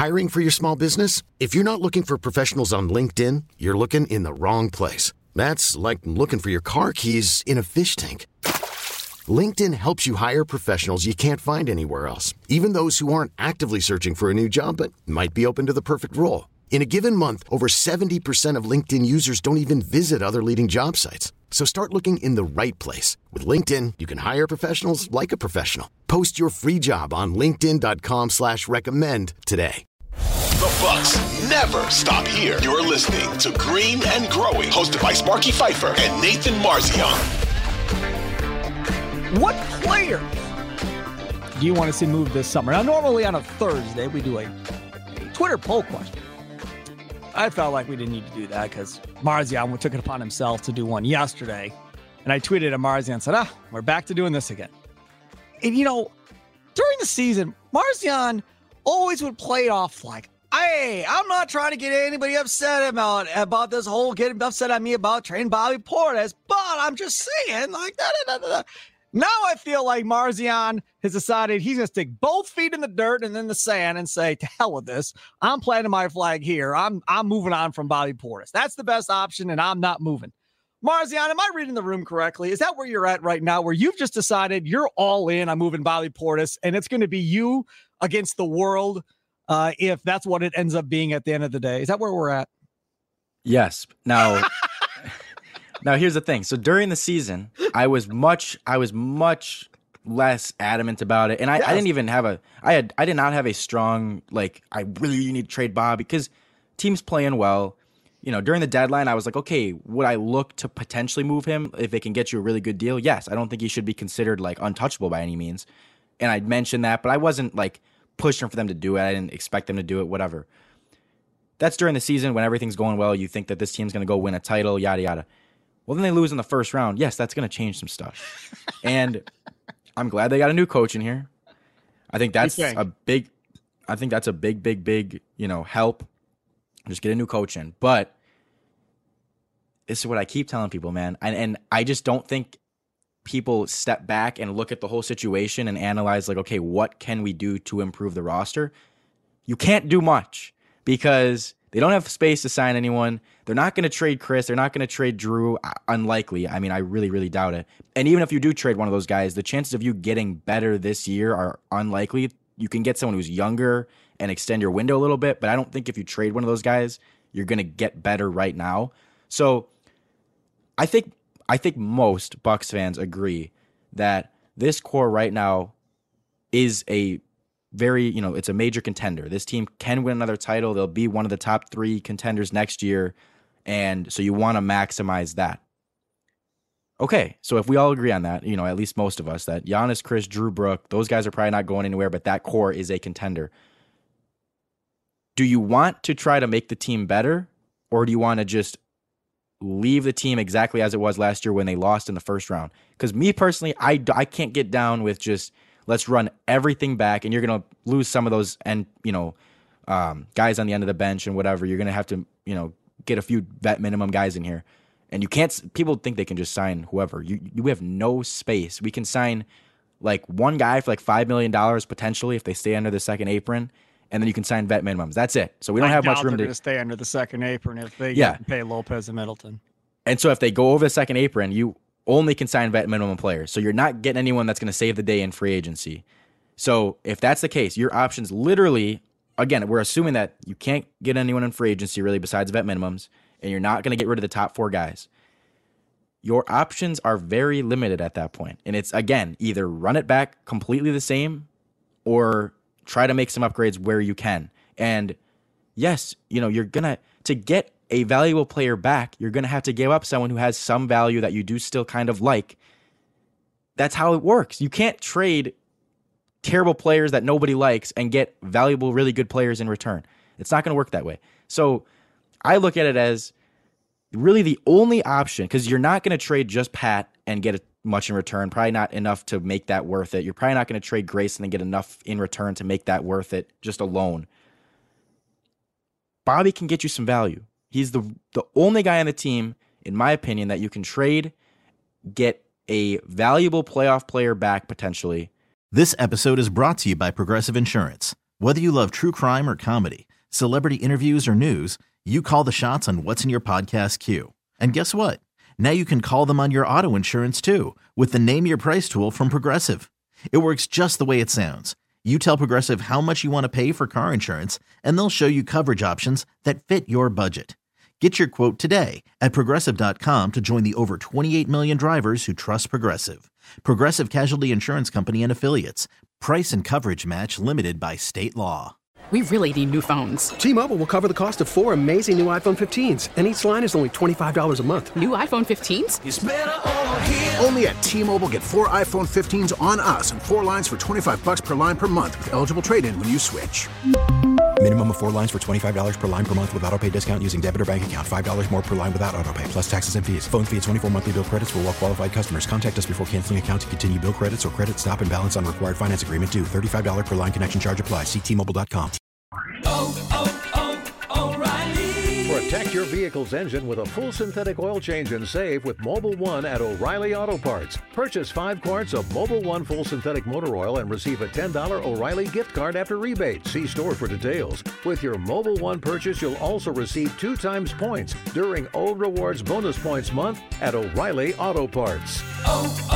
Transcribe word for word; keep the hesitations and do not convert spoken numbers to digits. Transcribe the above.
Hiring for your small business? If you're not looking for professionals on LinkedIn, you're looking in the wrong place. That's like looking for your car keys in a fish tank. LinkedIn helps you hire professionals you can't find anywhere else, even those who aren't actively searching for a new job but might be open to the perfect role. In a given month, over seventy percent of LinkedIn users don't even visit other leading job sites. So start looking in the right place. With LinkedIn, you can hire professionals like a professional. Post your free job on linkedin dot com slash recommend today. The Bucks never stop here. You're listening to Green and Growing, hosted by Sparky Fifer and Nathan Marzion. What players do you want to see move this summer? Now, normally on a Thursday, we do a, a Twitter poll question. I felt like we didn't need to do that because Marzion took it upon himself to do one yesterday. And I tweeted at Marzion and said, ah, we're back to doing this again. And, you know, during the season, Marzion always would play it off like, hey, I'm not trying to get anybody upset about, about this whole getting upset at me about trading Bobby Portis, but I'm just saying, like, da, da, da, da. Now I feel like Marzion has decided he's going to stick both feet in the dirt and in the sand and say, to hell with this. I'm planting my flag here. I'm I'm moving on from Bobby Portis. That's the best option, and I'm not moving. Marzion, am I reading the room correctly? Is that where you're at right now, where you've just decided you're all in on moving Bobby Portis, and it's going to be you against the world uh, if that's what it ends up being at the end of the day? Is that where we're at? Yes. Now... Now, here's the thing. So during the season, I was much, I was much less adamant about it. And I, yes. I didn't even have a, I had, I did not have a strong, like, I really need to trade Bob because team's playing well. You know, during the deadline, I was like, okay, would I look to potentially move him if they can get you a really good deal? Yes. I don't think he should be considered like untouchable by any means. And I mentioned that, but I wasn't like pushing for them to do it. I didn't expect them to do it, whatever. That's during the season when everything's going well. You think that this team's going to go win a title, yada, yada. Well, then they lose in the first round. Yes, that's going to change some stuff. And I'm glad they got a new coach in here. I think that's a big, I think that's a big, big, big, you know, help. Just get a new coach in. But this is what I keep telling people, man. And, and I just don't think people step back and look at the whole situation and analyze like, okay, what can we do to improve the roster? You can't do much because they don't have space to sign anyone. They're not going to trade Chris. They're not going to trade Drew. Unlikely. I mean, I really, really doubt it. And even if you do trade one of those guys, the chances of you getting better this year are unlikely. You can get someone who's younger and extend your window a little bit, but I don't think if you trade one of those guys, you're going to get better right now. So I think I think most Bucks fans agree that this core right now is a very, you know, it's a major contender. This team can win another title. They'll be one of the top three contenders next year. And so you want to maximize that. Okay, so if we all agree on that, you know, at least most of us, that Giannis, Chris, Drew, Brook, those guys are probably not going anywhere, but that core is a contender. Do you want to try to make the team better, or do you want to just leave the team exactly as it was last year when they lost in the first round? Because me personally, I, I can't get down with just let's run everything back, and you're going to lose some of those and, you know, um, guys on the end of the bench and whatever. You're going to have to, you know, get a few vet minimum guys in here. And you can't, people think they can just sign whoever. You you have no space. We can sign like one guy for like five million dollars potentially if they stay under the second apron, and then you can sign vet minimums. That's it. So we don't I have doubt much room they're to gonna stay under the second apron if they yeah. pay Lopez and Middleton. And so if they go over the second apron, you only can sign vet minimum players. So you're not getting anyone that's going to save the day in free agency. So if that's the case, your options literally, again, we're assuming that you can't get anyone in free agency really besides vet minimums, and you're not going to get rid of the top four guys. Your options are very limited at that point. And it's, again, either run it back completely the same or try to make some upgrades where you can. And yes, you know, you're going to, to get a valuable player back, you're going to have to give up someone who has some value that you do still kind of like. That's how it works. You can't trade terrible players that nobody likes and get valuable, really good players in return. It's not going to work that way. So I look at it as really the only option, because you're not going to trade just Pat and get much in return, probably not enough to make that worth it. You're probably not going to trade Grayson and get enough in return to make that worth it just alone. Bobby can get you some value. He's the the only guy on the team, in my opinion, that you can trade, get a valuable playoff player back potentially. This episode is brought to you by Progressive Insurance. Whether you love true crime or comedy, celebrity interviews or news, you call the shots on what's in your podcast queue. And guess what? Now you can call them on your auto insurance too with the Name Your Price tool from Progressive. It works just the way it sounds. You tell Progressive how much you want to pay for car insurance, and they'll show you coverage options that fit your budget. Get your quote today at Progressive dot com to join the over twenty-eight million drivers who trust Progressive. Progressive Casualty Insurance Company and Affiliates. Price and coverage match limited by state law. We really need new phones. T-Mobile will cover the cost of four amazing new iPhone fifteens, and each line is only twenty-five dollars a month. New iPhone fifteens? It's better over here. Only at T-Mobile, get four iPhone fifteens on us and four lines for twenty-five bucks per line per month with eligible trade-in when you switch. Minimum of four lines for twenty-five dollars per line per month with autopay discount using debit or bank account. five dollars more per line without autopay, plus taxes and fees. Phone fee at twenty-four monthly bill credits for well-qualified customers. Contact us before canceling account to continue bill credits or credit stop and balance on required finance agreement due. thirty-five dollars per line connection charge applies. See T Mobile dot com. Oh, oh, oh, O'Reilly. Protect your vehicle's engine with a full synthetic oil change and save with Mobil one at O'Reilly Auto Parts. Purchase five quarts of Mobil one full synthetic motor oil and receive a ten dollars O'Reilly gift card after rebate. See store for details. With your Mobil one purchase, you'll also receive two times points during O Rewards Bonus Points Month at O'Reilly Auto Parts. Oh,